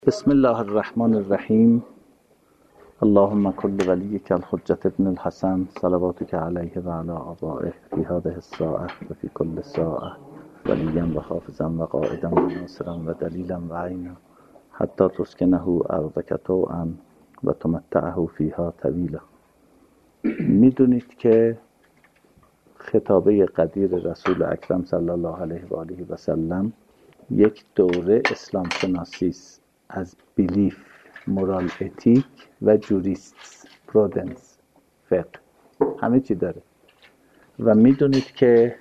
بسم الله الرحمن الرحیم. اللهم كل وليك الحجة ابن الحسن صلواتك عليه وعلى آبائه في هذه الساعة وفي كل ساعة وليا وحافظا وقائدا وناصرا ودليلا وعينا حتى تسكنه أرضك طوعا وتمتعه فيها طويلا. میدونید که خطابه قدیر رسول اکرم صلی الله علیه و آله و سلم یک دوره اسلام شناسی است از بیلیف، مورال اتیک و جوریست، پرودنس، فقه، همه چی داره. و میدونید که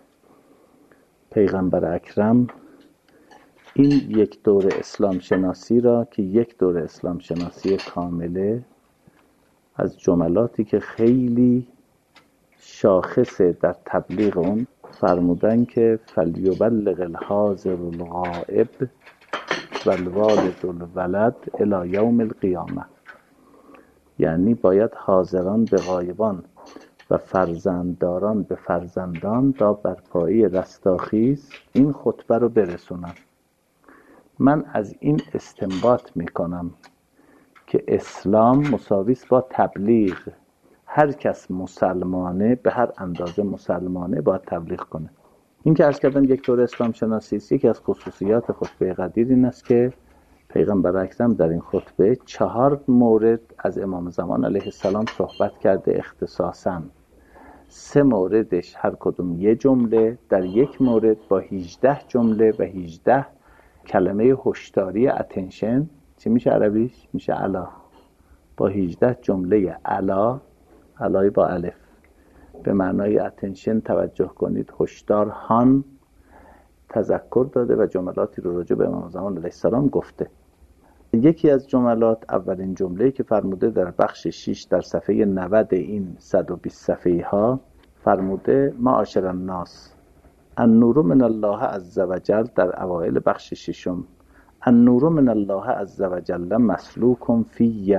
پیغمبر اکرم این یک دوره اسلام شناسی را که یک دوره اسلام شناسی کامله، از جملاتی که خیلی شاخصه در تبلیغ اون فرمودن که فلیبلغ الحاضر الغائب والوالد الولد الی یوم القیامه، یعنی باید حاضران به غایبان و فرزندداران به فرزندان تا بر پایه رستاخیز این خطبه رو برسونن. من از این استنباط میکنم که اسلام مساوی است با تبلیغ. هر کس مسلمانه به هر اندازه مسلمانه باید تبلیغ کنه. این که عرض کردم یک دوره اسلام شناسی است، یکی از خصوصیات خطبه قدیر این است که پیغمبر اکرم در این خطبه 4 مورد از امام زمان علیه السلام صحبت کرده اختصاصاً. 3 موردش هر کدوم یه جمله، در یک مورد با 18 جمله و 18 کلمه هشداری اتنشن. چی میشه عربیش؟ میشه علا. با 18 جمله علا، علای با الف، به معنای اتنشن، توجه کنید، هشدار، هان، تذکر داده و جملاتی رو راجع به امام زمان علیه السلام گفته. یکی از جملات، اولین جمله‌ای که فرموده در بخش 6 در صفحه 90 این 120 صفحه ها، فرموده معاشر الناس النور من الله عز وجل، در اوایل بخش 6 النور من الله عز وجل مسلوک فی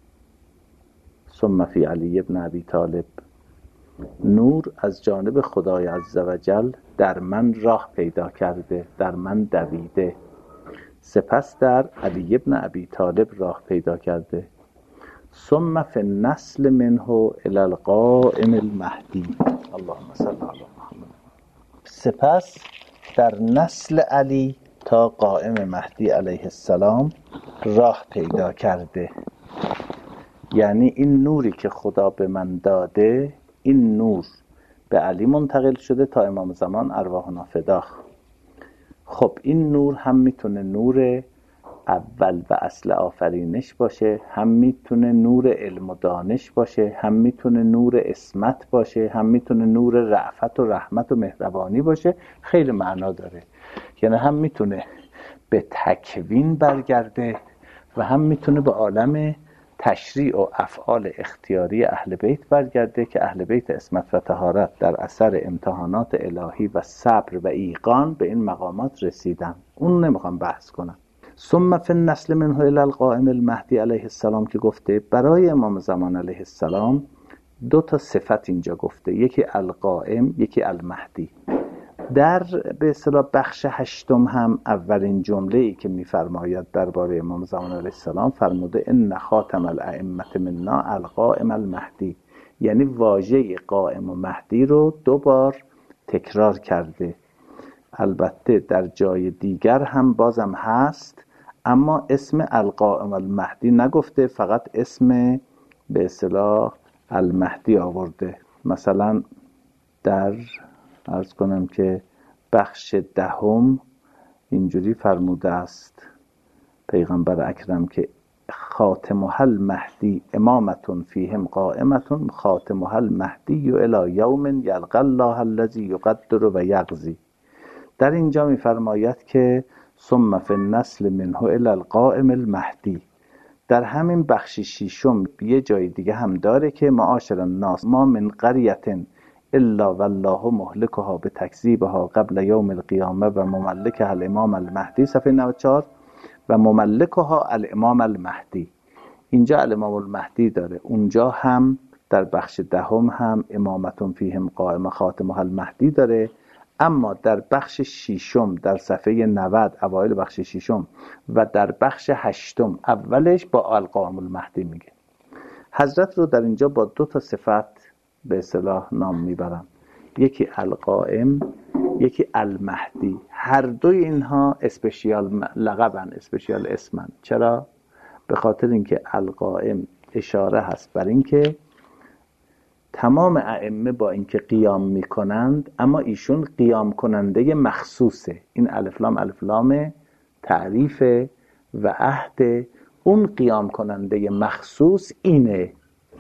ثم فی علی ابن ابی طالب. نور از جانب خدای عز وجل در من راه پیدا کرده، در من دویده، سپس در علی ابن ابی طالب راه پیدا کرده. ثم فی النسل منه الی القائم المهدی، اللهم صل علی محمد. سپس در نسل علی تا قائم مهدی علیه السلام راه پیدا کرده. یعنی این نوری که خدا به من داده، این نور به علی منتقل شده تا امام زمان ارواحنا فداه. خب این نور هم میتونه نور اول و اصل آفرینش باشه، هم میتونه نور علم و دانش باشه، هم میتونه نور عصمت باشه، هم میتونه نور رأفت و رحمت و مهربانی باشه. خیلی معنا داره. یعنی هم میتونه به تکوین برگرده و هم میتونه به عالم تشریع و افعال اختیاری اهل بیت برگرده که اهل بیت عصمت و طهارت در اثر امتحانات الهی و صبر و ایقان به این مقامات رسیدن. اون نمیخوام بحث کنم. ثم فی النسل منه الی القائم المهدی علیه السلام که گفته برای امام زمان علیه السلام 2 صفت اینجا گفته، یکی القائم، یکی المهدی. در به اصطلاح بخش 8 هم اولین جمله‌ای که می‌فرماید درباره امام زمان علیه السلام فرموده ان خاتم الائمه منا القائم المهدی، یعنی واژه قائم و مهدی رو 2 بار تکرار کرده. البته در جای دیگر هم بازم هست، اما اسم القائم المهدی نگفته، فقط اسم به اصطلاح المهدی آورده. مثلا در عرض کنم که بخش 10 اینجوری فرموده است پیغمبر اکرم که خاتمها المهدی امامتون فیهم قائمتون خاتمها المهدی الی یوم یلقی الله الذی یقدر و یقضی. در اینجا میفرماید که ثم فی النسل منه الی القائم المهدی. در همین بخش 6 یه جای دیگه هم داره که معاشر الناس ما من قریة الا والله مهلكها بتکذیبها قبل یوم القیامه و مملکها الامام المهدی، صفحه 94، و مملکها الامام المهدی. اینجا الامام المهدی داره، اونجا هم در بخش 10 هم امامتون فیهم قائم خاتمها المهدی داره. اما در بخش ششم در صفحه 90 اوایل بخش ششم و در بخش هشتم اولش با القائم المهدی میگه. حضرت رو در اینجا با 2 تا صفت به اصطلاح نام میبرم، یکی القائم، یکی المهدی. هر دوی اینها اسپشیال لقبن، اسپشیال اسمن. چرا؟ به خاطر اینکه القائم اشاره هست بر اینکه تمام ائمه با اینکه قیام میکنند اما ایشون قیام کننده مخصوصه. این الف لام تعریف و عهد اون قیام کننده مخصوص اینه.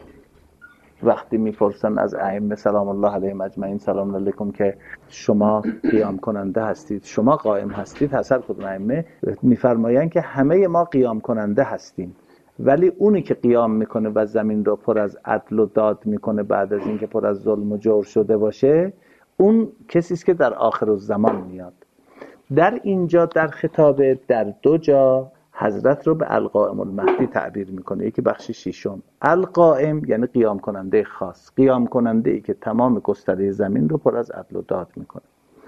وقتی میپرسن از ائمه سلام الله علیهم اجمعین سلام علیکم که شما قیام کننده هستید، شما قائم هستید، هر کدوم ائمه میفرمایند که همه ما قیام کننده هستیم، ولی اونی که قیام میکنه و زمین رو پر از عدل و داد میکنه بعد از اینکه پر از ظلم و جور شده باشه، اون کسی است که در آخر الزمان میاد. در اینجا در خطابه در 2 جا حضرت رو به القائم المهدی تعبیر میکنه. یکی بخش ششم القائم یعنی قیام کننده خاص، قیام کننده ای که تمام گستره زمین رو پر از عدل و داد میکنه.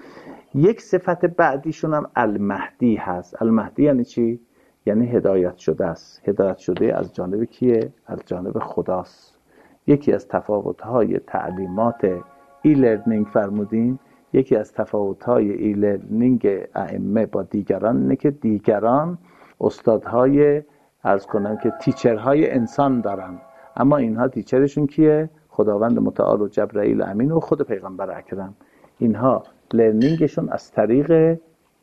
یک صفت بعدیشون هم المهدی هست. المهدی یعنی چی؟ یعنی هدایت شده است. هدایت شده از جانب کیه؟ از جانب خداست. یکی از تفاوت‌های تعلیمات ای لرنینگ فرمودین، یکی از تفاوت‌های ای لرنینگ ائمه با دیگران اینه که دیگران استادهای عرض کنم که تیچرهای انسان دارن، اما اینها تیچرشون کیه؟ خداوند متعال و جبرائیل امین و خود پیغمبر اکرم. اینها لرنینگشون از طریق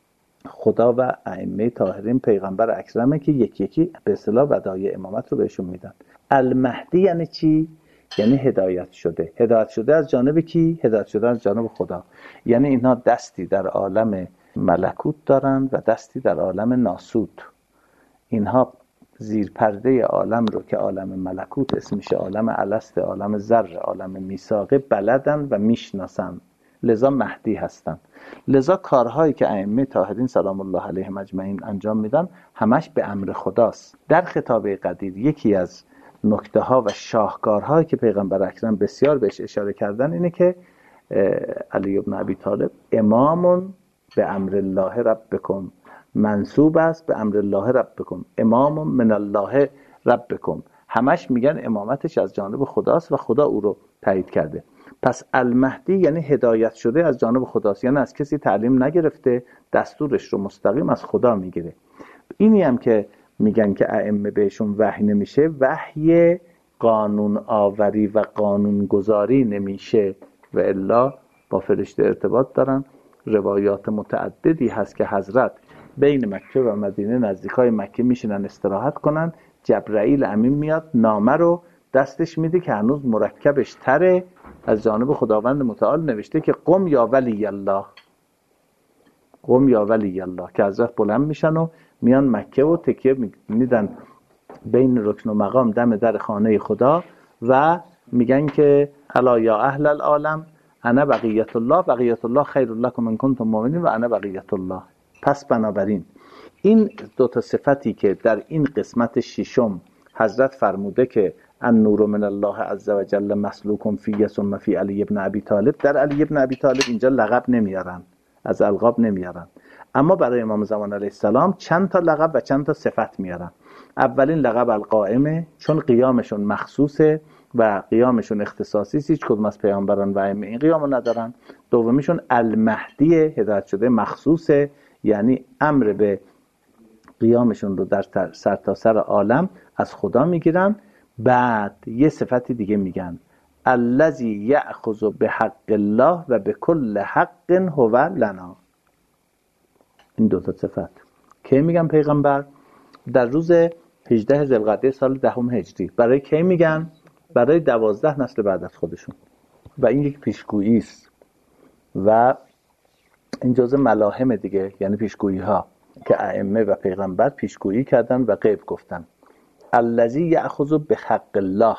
خدا و ائمه طاهرین پیغمبر اکرمه که یکی یکی به اصطلاح ودایع امامت رو بهشون میدن. المهدی یعنی چی؟ یعنی هدایت شده. هدایت شده از جانب کی؟ هدایت شده از جانب خدا. یعنی اینها دستی در عالم ملکوت دارن و دستی در عالم ناسوت. اینها زیر پرده عالم رو که عالم ملکوت اسمش عالم الست، عالم ذره، عالم میثاقه بلدن و میشناسن، لذا مهدی هستن. لذا کارهایی که ائمه طاهرین سلام الله علیهم اجمعین انجام میدن همش به امر خداست. در خطابه قدیر یکی از نکته ها و شاهکارهایی که پیغمبر اکرم بسیار بهش اشاره کردن اینه که علی ابن ابی طالب امام به امر الله ربکم، منصوب است به امر الله ربکم، امام من الله ربکم. همش میگن امامتش از جانب خداست و خدا او رو تایید کرده. پس المهدی یعنی هدایت شده از جانب خداست، یعنی از کسی تعلیم نگرفته، دستورش رو مستقیم از خدا میگیره. اینی هم که میگن که ائمه بهشون وحی نمیشه، وحی قانون آوری و قانون گذاری نمیشه و الا با فرشته ارتباط دارن. روایات متعددی هست که حضرت بین مکه و مدینه نزدیکای مکه میشینن استراحت کنن، جبرائیل امین میاد نامه رو دستش میده که هنوز مرکبش تره، از جانب خداوند متعال نوشته که قم یا ولی الله، قم یا ولی الله، که حضرت بلند میشن و میان مکه و تکیه میدن بین رکن و مقام دم در خانه خدا و میگن که الا یا اهل العالم انا بقیت الله، بقیت الله خیر لکم ان کنتم مؤمنین و انا بقیت الله. پس بنابراین این 2 تا صفتی که در این قسمت ششم حضرت فرموده که النور من الله عز و جل مسلوک فی ثم فی علی ابن ابی طالب، در علی ابن ابی طالب اینجا لقب نمیارن، از القاب نمیارن، اما برای امام زمان علیه السلام چند تا لقب و چند تا صفت میارن. اولین لقب القائمه، چون قیامشون مخصوصه و قیامشون اختصاصی است، هیچ کدوم از پیامبران و ائمه این قیامو ندارن. دومیشون المهدی، هدایت شده مخصوصه، یعنی امر به قیامشون رو در سرتاسر عالم از خدا میگیرن. بعد یه صفتی دیگه میگن الذی یأخذ بحق الله و بكل حق هو لنا. این 2 تا صفت کی میگن پیغمبر؟ در روز 18 ذوالقعده سال 10 هجری. برای کی میگن؟ برای 12 نسل بعد از خودشون. و این یک پیشگویی است و این جزء ملاهم دیگه، یعنی پیشگویی ها که ائمه و پیغمبر پیشگویی کردن و غیب گفتن. الذی یأخذ بحق الله،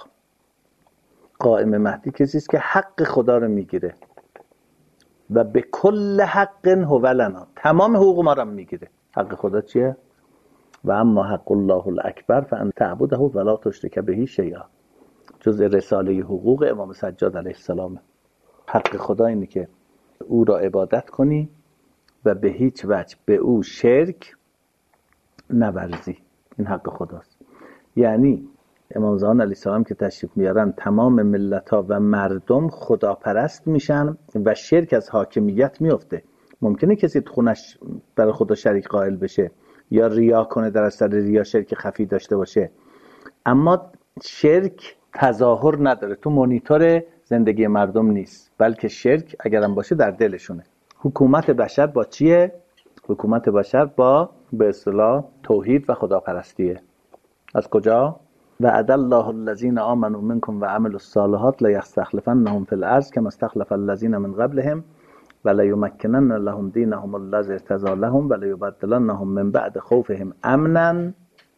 قائم مهدی کسی است که حق خدا رو میگیره و به کل حق هو لنا، تمام حقوق ما رو میگیره. حق خدا چیه؟ و اما حق الله الاکبر فان تعبده ولا تشرک به شیئا، جزء رساله حقوق امام سجاد علیه السلام. حق خدا اینه که او را عبادت کنی و به هیچ وجه به او شرک نورزی. این حق خداست. یعنی امام زمان علیه السلام که تشریف میارن تمام ملت‌ها و مردم خداپرست میشن و شرک از حاکمیت میفته. ممکنه کسی تو خونش برای خدا شریک قائل بشه یا ریا کنه، در اثر ریا شرک خفی داشته باشه، اما شرک تظاهر نداره، تو مانیتور زندگی مردم نیست، بلکه شرک اگرم باشه در دلشونه. حکومت بشر با چیه؟ حکومت بشر با به اصطلاح توحید و خداپرستیه. از کجا؟ وعد الله الذین آمنوا منکم و عملوا الصالحات لیستخلفنهم فی الارض کما استخلف الذین من قبلهم ولیمکنن لهم دینهم الذی ارتضی لهم ولیبدلنهم من بعد خوفهم امنا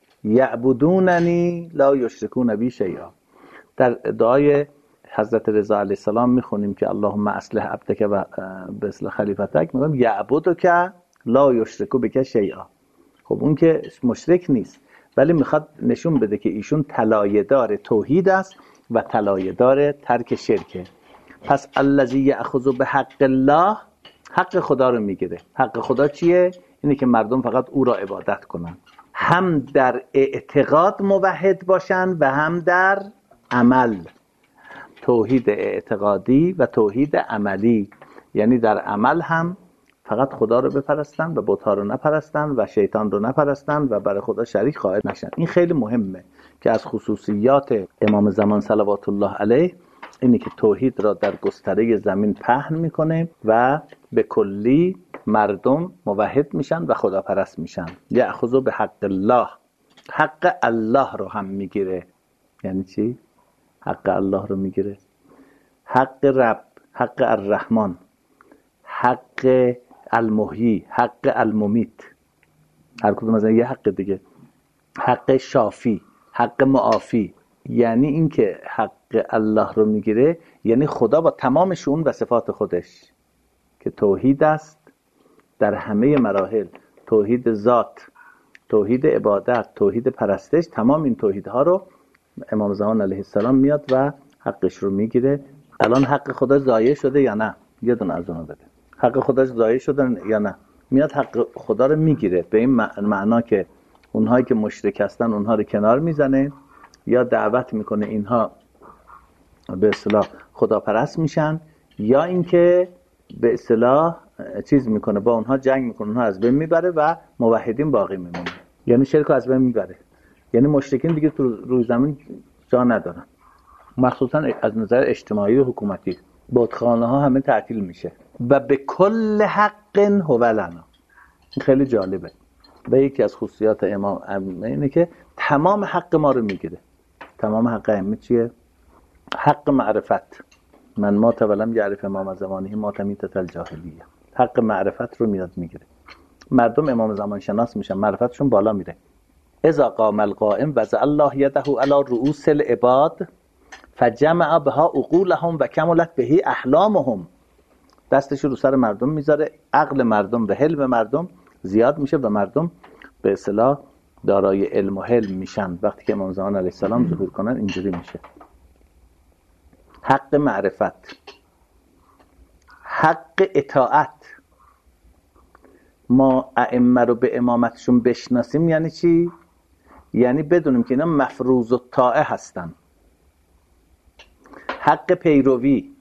یعبدوننی لا یشرکون بی شیئا. در دعای حضرت رضا علیه السلام میخونیم که اللهم اصلح عبدک و به اصل خلیفتک، میگم یعبدک لا یشرکو بک شیئا. خب اون که مشرک نیست، ولی میخواد نشون بده که ایشون طلایه‌دار توحید است و طلایه‌دار ترک شرکه. پس الذی یأخذ بحق الله، حق خدا رو میگیره. حق خدا چیه؟ اینه که مردم فقط او را عبادت کنن، هم در اعتقاد موحد باشن و هم در عمل. توحید اعتقادی و توحید عملی، یعنی در عمل هم فقط خدا رو بپرستن و بت‌ها رو نپرستن و شیطان رو نپرستن و برای خدا شریک قائل نشن. این خیلی مهمه که از خصوصیات امام زمان صلوات الله علیه اینی که توحید را در گستره زمین پهن میکنه و به کلی مردم موحد میشن و خداپرست میشن. یأخذ به حق الله، حق الله رو هم میگیره. یعنی چی؟ حق الله رو میگیره، حق رب، حق الرحمن، حق المحیی، حق الممیت، هر کدوم از این یه حق دیگه، حق شافی، حق معافی. یعنی این که حق الله رو میگیره یعنی خدا با تمام شؤون و صفات خودش که توحید است در همه مراحل، توحید ذات، توحید عبادت، توحید پرستش، تمام این توحیدها رو امام زمان علیه السلام میاد و حقش رو میگیره. الان حق خدا ضایع شده یا نه؟ یه دونه از اونها بده. حق خدا ضایع شده یا نه؟ میاد حق خدا رو میگیره، به این معنا که اونهایی که مشرک هستن اونها رو کنار میزنه یا دعوت میکنه اینها به اصطلاح خداپرست میشن، یا اینکه به اصطلاح چیز میکنه، با اونها جنگ میکنه، اونها از بین میبره و موحدین باقی میمونه. یعنی شرک از بین میبره، یعنی مشرکین دیگه تو روی زمین جا ندارن، مخصوصا از نظر اجتماعی و حکومتی. بتخانه ها همه تعطیل میشه و به کل حق هو لنا. این خیلی جالبه و یکی از خصوصیات امام اینه که تمام حق ما رو میگیره. تمام حق ائمه چیه؟ حق معرفت. من ما ولم یعرف امام زمانه ما تمیتت الجاهلیه. حق معرفت رو میاد میگیره. مردم امام زمان شناس میشن، معرفتشون بالا میره. اذا قام القائم وضع الله یده علی رؤوس العباد فجمع بها عقولهم و کملت به احلامهم. دستش رو سر مردم میذاره، عقل مردم و حلم مردم زیاد میشه و مردم به اصطلاح دارای علم و حلم میشن. وقتی که امام زمان علیه السلام ظهور کنن اینجوری میشه. حق معرفت، حق اطاعت. ما ائمه رو به امامتشون بشناسیم یعنی چی؟ یعنی بدونیم که اینا مفروض الطاعه هستن. حق پیروی،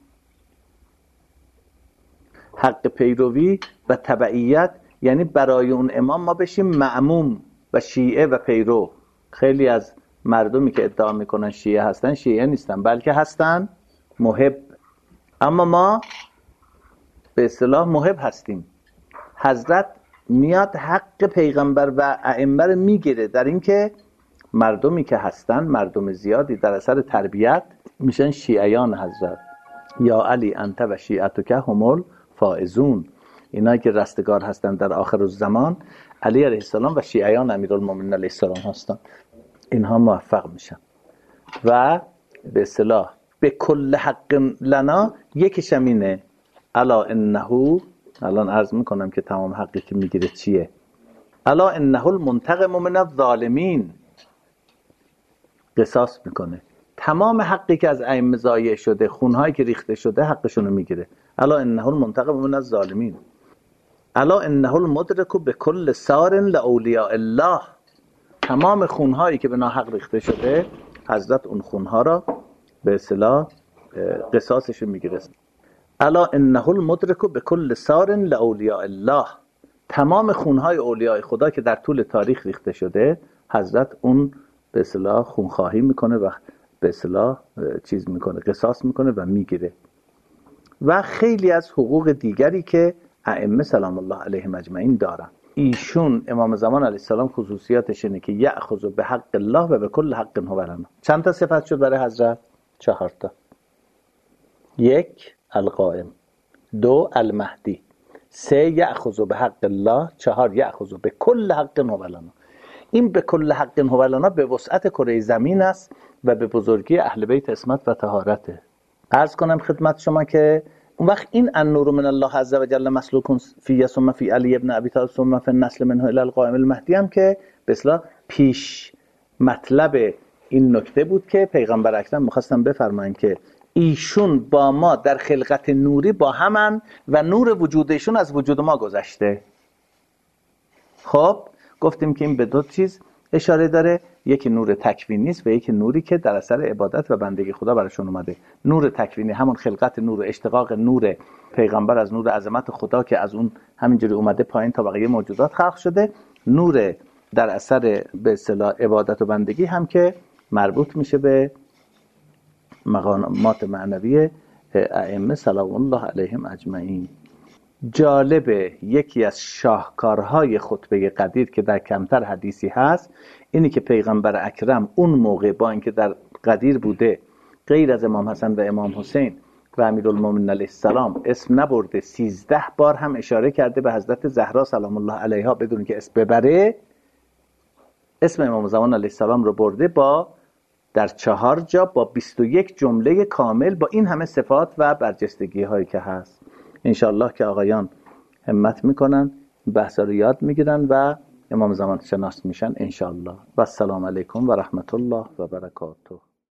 حق پیروی و تبعیت یعنی برای اون امام ما بشیم مأموم و شیعه و پیرو. خیلی از مردمی که ادعا میکنن شیعه هستن، شیعه نیستن بلکه هستن محب. اما ما به اصطلاح محب هستیم. حضرت میاد حق پیغمبر و ائمه رو میگیره در این که مردمی که هستن، مردم زیادی در اثر تربیت میشن شیعیان حضرت. یا علی انت و شیعتک هم الفائزون. اینایی که رستگار هستن در آخر الزمان علی علیه السلام و شیعیان امیرالمومنین علیه السلام هستن. اینها موفق میشن و به اصطلاح به کل حق لنا یکیش همینه. الا انه، الان عرض میکنم که تمام حقی که میگیره چیه. الا انه المنتقم من الظالمین. قصاص میکنه. تمام حقی که از ائمه ضایع شده، خونهایی که ریخته شده، حقشون رو میگیره. الا انه المنتقم من الظالمین، الا انه المدرک بكل سار لاولیاء الله. تمام خونهایی که به ناحق ریخته شده حضرت اون خونها را به اصطلاح قصاصش میگیره. الا انه المدرک بكل سار لاولیاء الله. تمام خونهای اولیاء خدا که در طول تاریخ ریخته شده حضرت اون به اصطلاح خونخواهی میکنه و به اصطلاح چیز میکنه، قصاص میکنه و میگیره. و خیلی از حقوق دیگری که ائمه سلام الله علیهم اجمعین دارن. ایشون امام زمان علیه السلام خصوصیاتش اینه که یأخذ به حق الله و به کل حق هو لنا. چند تا صفت شد برای حضرت؟ 4 تا. 1 القائم، 2 المهدی، 3 یأخذ به حق الله، 4 یأخذ به کل حق هو لنا. این به کل حق هو لنا به وسعت کره زمین است و به بزرگی اهل بیت عصمت و طهارته. عرض کنم خدمت شما که اون وقت این النور من الله عز و جل مسلوک فی ثم فی علی ابن ابی طالب ثم فی النسل منه الی القائم المهدی هم که به اصطلاح پیش مطلب این نکته بود که پیغمبر اکرم می‌خواستن بفرمایند که ایشون با ما در خلقت نوری با همن و نور وجودشون از وجود ما گذشته. خب گفتیم که این به 2 چیز اشاره داره، یکی نور تکوینی است و یکی نوری که در اثر عبادت و بندگی خدا براشون اومده. نور تکوینی همون خلقت نور، اشتقاق نور پیغمبر از نور عظمت خدا که از اون همینجوری اومده پایین تا بقیه موجودات خلق شده. نور در اثر به اصطلاح عبادت و بندگی هم که مربوط میشه به مقامات معنوی ائمه سلام الله علیهم اجمعین. جالبه یکی از شاهکارهای خطبه قدیر که در کمتر حدیثی هست اینی که پیغمبر اکرم اون موقع با اینکه در قدیر بوده غیر از امام حسن و امام حسین و امیرالمومنین علیه السلام اسم نبرده، 13 بار هم اشاره کرده به حضرت زهرا سلام الله علیها بدون که اسم ببره. اسم امام زمان علیه السلام رو برده با در 4 جا با 21 جمله کامل با این همه صفات و برجستگی هایی که هست. انشاءالله که آقایان همت میکنن، بحثا رو یاد میگیرن و امام زمان شناس میشن انشاءالله. و السلام علیکم و رحمت الله و برکاته.